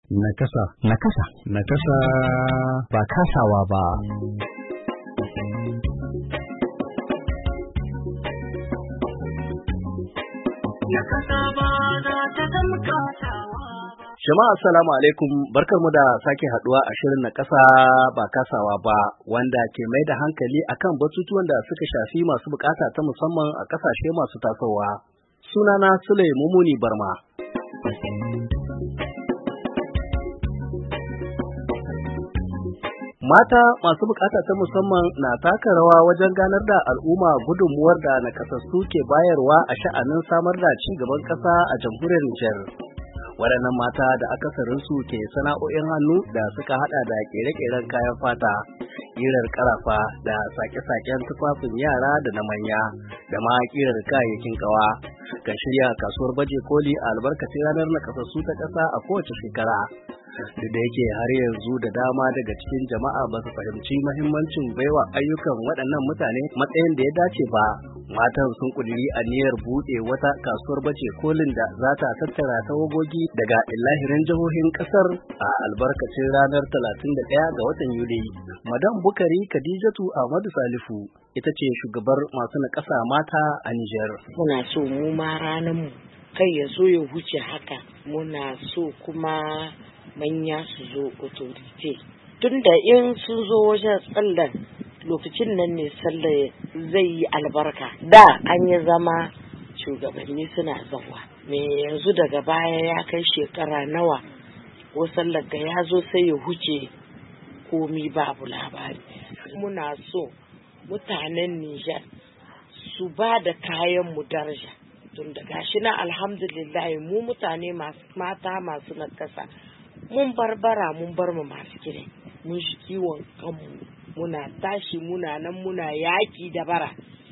Nakasa. Nakasa. Nakasa. Ba kasawa ba. Jama'a assalamu alaikum, barkarmu da sake haduwa a shirin na ƙasa ba kasawa ba, wanda ke mai da hankali akan batutuwan da suka shafi masu bukata ta musamman a ƙasashe masu tasowa. Sunana Sule Mumuni Barma. Mata masu bukata ta musamman na taka rawa wajen ganar da al'umma gudunmuwar da nakasassu ke bayarwa a sha'anin samar da ci gaban ƙasa a jamhuriyar Nijar. Waɗannan mata da akasarinsu ke sana'o'in hannu da suka hada da kere-keren kayan fata, ƙirar ƙarafa da sake-saken tufafin yara da na manya, da ma ƙirar kayayyakin ƙawa, kan shirya kasuwar baje koli a albarkacin ranar nakasassu ta ƙasa a kowace shekara. Duk da yake har yanzu da dama daga cikin jama'a ba su fahimci mahimmancin baiwa ayyukan waɗannan mutane matsayin da ya dace ba, matan sun ƙudiri aniyar buɗe wata kasuwar baje kolin da za ta tattara tawagogi daga illahirin jihohin ƙasar a albarkacin ranar 31 ga watan Yuli. Madam Bukari Khadijatu Ahmadu Salifu ita ce shugabar masu naƙasa mata a Nijar. Muna so mu ma ranar mu kai ya zo ya huce haka, muna so kuma manya su zo authority tunda in sun zo wajen tsallan lokacin nan ne sallah zai yi albarka. Da an yi zama shugabanni suna zawa me yanzu daga baya ya kai shekara nawa ko sallar ga ya zo sai ya huce komi babu labari. Muna so mutanen Nijar su ba da kayan mu daraja tunda gashi na alhamdulillah mu mutane mata masu nakasa mun barbara mun bar mu masu kire mun shi kiwon kanmu muna tashi muna nan muna yaki da bara,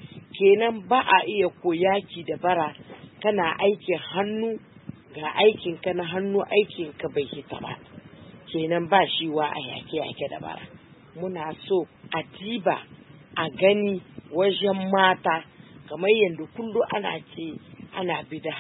kenan ba a iya ko yaki da bara kana aikin hannu ga aikin ka na hannu aikin ka bai hita ba, kenan ba shi wa a yake da bara. Muna so a diba a gani wajen mata kamar yadda kullu ana ce ana bi da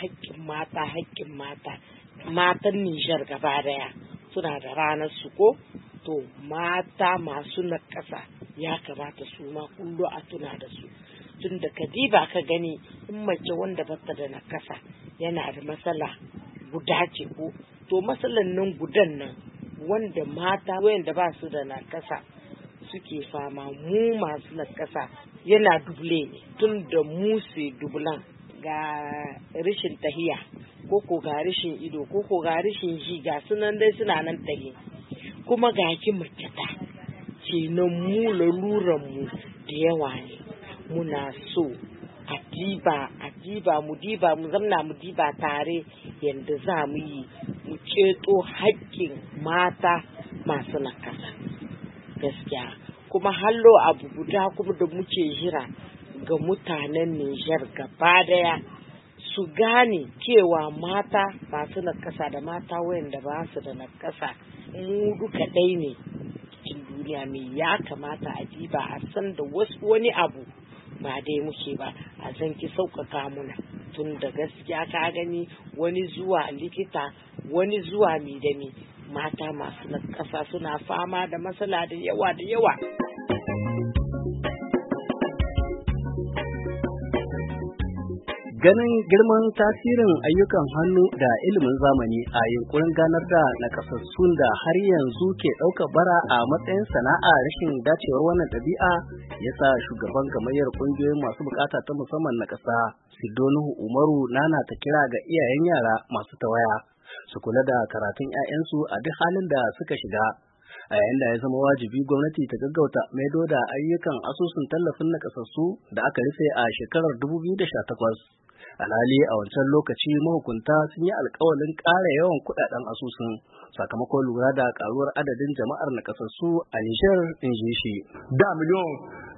haƙƙin mata matan Nijar gaba daya suna da ranar su ko to mata masu nakasa ya kamata su ma kullu a tuna da su tun da kadiba ka gani in mace wanda bata da nakasa yana da matsala guda ce ko to matsalan nan gudan nan wanda mata wayanda ba su da nakasa suke fama mu masu nakasa yana duble ne tun da mu sai dublan ga rashin tahiya ko ga rashin ido ko ga rashin ji ga sunan dai suna nan tahi kuma ga ki mace ta kenan mu laluran mu da yawa ne. Muna so a diba mu zamna mu diba tare yanda za mu yi mu ceto haƙƙin mata masu nakasa gaskiya. Kuma hallo abu guda kuma da muke jira ga mutanen Nijar gaba daya su gane cewa mata masu nakasa da mata wayanda ba su da nakasa mu duka ɗai ne cikin duniya. Me ya kamata a diba a san da wani abu ba dai muke ba a san ki sauƙaƙa muna tun da gaskiya ka gani wani zuwa likita wani zuwa mi da mi mata masu nakasa suna fama da matsala da yawa. Ganin girman tasirin ayyukan hannu da ilimin zamani a yunkurin ganar da nakasassun da har yanzu ke ɗaukar bara a matsayin sana'a rashin dacewar wannan ɗabi'a ya sa shugaban gamayyar ƙungiyoyin masu bukata ta musamman na ƙasa Sidonuhu Umaru nana ta kira ga iyayen yara masu tawaya su kula da karatun 'ya'yansu a duk halin da suka shiga, a yayin da ya zama wajibi gwamnati ta gaggauta maido da ayyukan asusun tallafin nakasassu da aka rufe a shekarar 2018. Alhali a wancan lokaci mahukunta sun yi alkawalin ƙara yawan kuɗaɗen asusun sakamakon lura da ƙaruwar adadin jama'ar nakasassu a Nijar, in ji shi. Da miliyon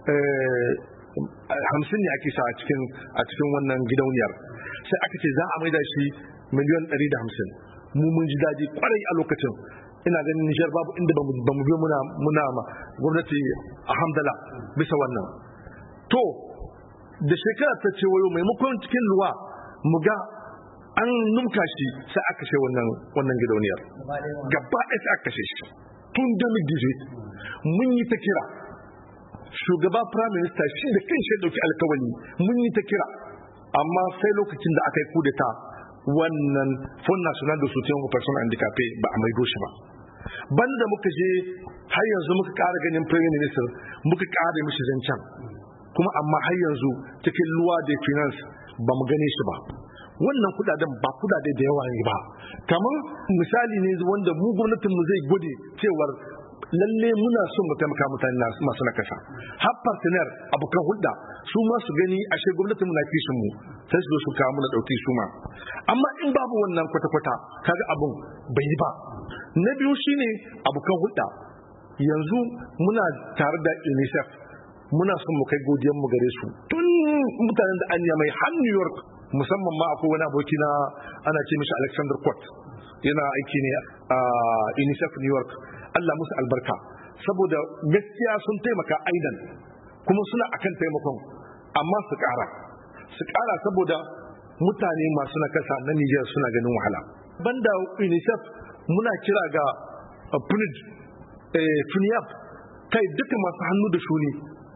50 ne ake sa a cikin wannan gidauniyar, sai aka ce za a maida shi miliyon 150. Mu mun ji daji kwarai a lokacin. Ina ganin Nijar babu inda ba mu biyo muna gwamnati alhamdulillah bisa wannan. To da shekara ta ce wayo maimakon cikin luwa mu ga an numka shi sai aka kashe wannan gidauniyar gaba ɗaya sai aka kashe shi tun 2018 mun yi ta kira shugaba prime minister shi da kanshi ya dauki alkawari mun yi ta kira amma sai lokacin da aka yi kudeta wannan fond national de soutien aux personnes handicapées ba a maido shi ba banda muka je har yanzu muka ƙara ganin prime minister muka ƙara mishi zancen kuma amma har yanzu cikin luwa da finance ba mu gane shi ba wannan kudaden ba kudade da yawa ne ba kamar misali ne wanda mu gwamnatin mu zai gode cewar lalle muna son mu taimaka mutane masu nakasa har partner abokan hulɗa su ma su gani ashe gwamnatin mu na kishin mu sai su zo su kawo muna dauki su ma amma in babu wannan kwata-kwata kaga abun bai yi ba na biyu shine abokan hulɗa yanzu muna tare da UNICEF muna son mu kai godiyar mu gare su tun mutanen da an mai har New York musamman ma akwai wani aboki na ana ce mishi Alexander Court yana aiki ne a UNICEF New York Allah musu albarka saboda gaskiya sun taimaka aidan kuma suna akan taimakon amma su ƙara saboda mutane masu nakasa na Niger suna ganin wahala banda UNICEF muna kira ga PNUD FUNIAP kai duka masu hannu da shuni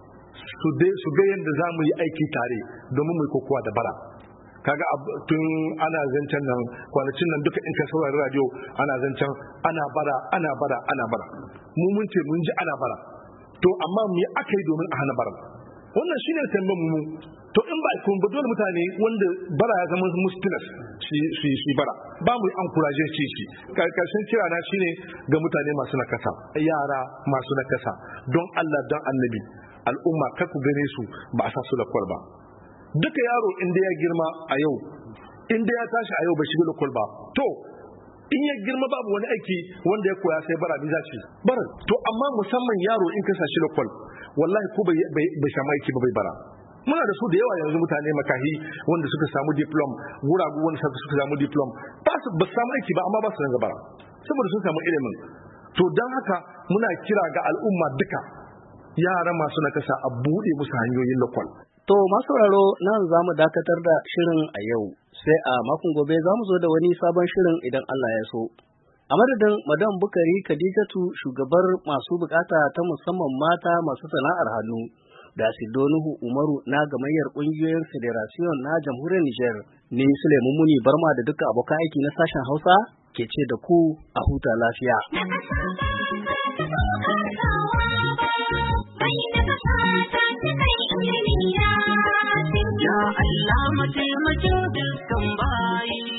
su ga yadda za mu yi aiki tare domin mu yi kokowa da bara kaga tun ana zancen nan kwanacin nan duka in ka saurari radio ana zancen ana bara mu mun ce mun ji ana bara to amma me aka yi domin a hana bara wannan shine tambayar mu to in ba kun ba dole mutane wanda bara ya zama mustilas shi bara ba mu encourage shi karshen kira na shine ga mutane masu nakasa yara masu nakasa don Allah don Annabi al'umma kar ku gane su ba a sa su da kwal ba duka yaro inda ya girma a yau inda ya tashi a yau bai shiga lokal ba to in ya girma babu wani aiki wanda ya koya sai bara biza ce bara to amma musamman yaro in ka sashi lokal wallahi ko bai samu aiki ba bai bara muna da su da yawa yanzu mutane makahi wanda suka samu diploma guragu wanda suka samu diploma ba su samu aiki ba amma ba su ranga bara saboda sun samu ilimin to don haka muna kira ga al'umma duka yara masu nakasa a buɗe musu hanyoyin lokal. To masauraro nan za mu dakatar da shirin a yau sai a makon gobe za mu zo da wani sabon shirin idan Allah ya so. A madadin Madam Bukari Khadijatu shugabar masu bukata ta musamman mata masu sana'ar hannu da Sidonuhu Umaru na gamayyar kungiyoyin Federation na Jamhuriyar Niger ni Suleiman Muni Barma da duka abokan aiki na sashen Hausa ke ce da ku a huta lafiya. Ya Allah mataimakin dukkan bayi